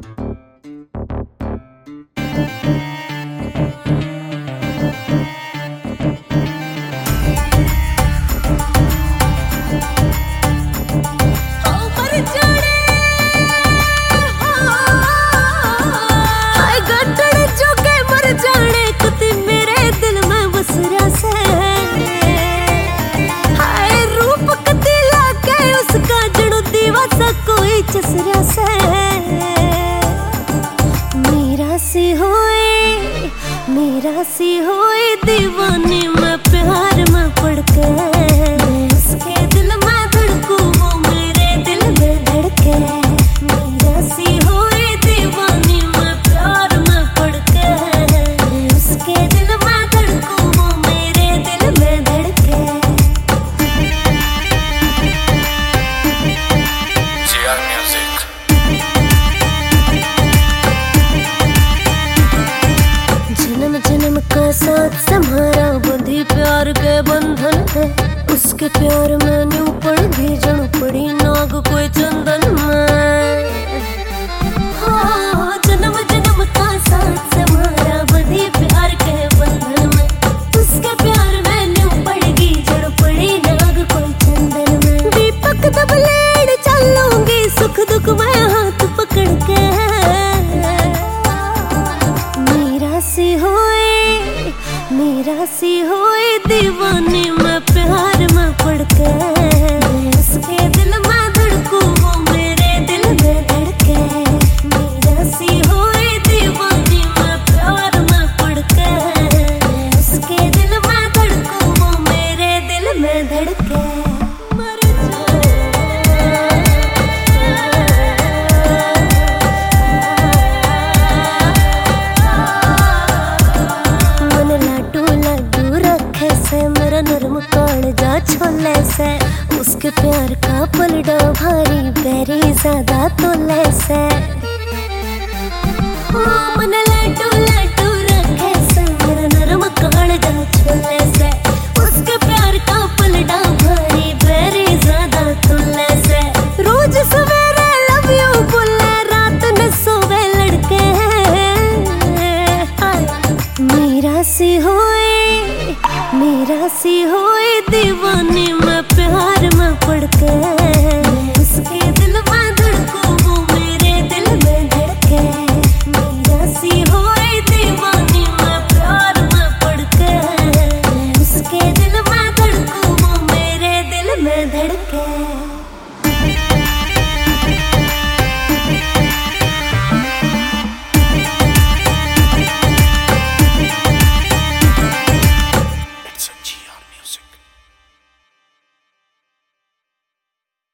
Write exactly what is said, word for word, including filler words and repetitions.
चसरा से मेरा सी होए मेरा सी होए दीवानी मैं प्यार में पड़ के मैं उसके दिल में धड़कूं वो मेरे दिल में धड़के। मेरा सी होए दीवानी मैं प्यार में पड़ के मैं उसके दिल में धड़कूं वो मेरे दिल में धड़के। जन्म जन्म का साथ सम्हारा बंधी प्यार के बंधन है। उसके प्यार में न्यू पड़ गई जण पड़ी नाग कोई चंदन में। हाँ, जन्म जन्म का साथ सम्हारा बंधी प्यार के बंधन में। उसके प्यार में न्यू पड़ गई जण पड़ी नाग कोई चंदन में। दीपक दबलेड़ चलूंगी सुख दुख में हाथ पकड़ के। मेरा सी होए मेरा सी होए दीवानी मैं प्यार में पड़ के मैं उसके दिल में धड़कूं वो मेरे दिल में धड़के। मेरा सी होए दीवानी मैं प्यार में पड़ के मैं उसके दिल में धड़कूं वो मेरे दिल में धड़के। मेरा नरम कालजा छोले से उसके प्यार का पलड़ा भारी बेरी ज्यादा तोले से। मन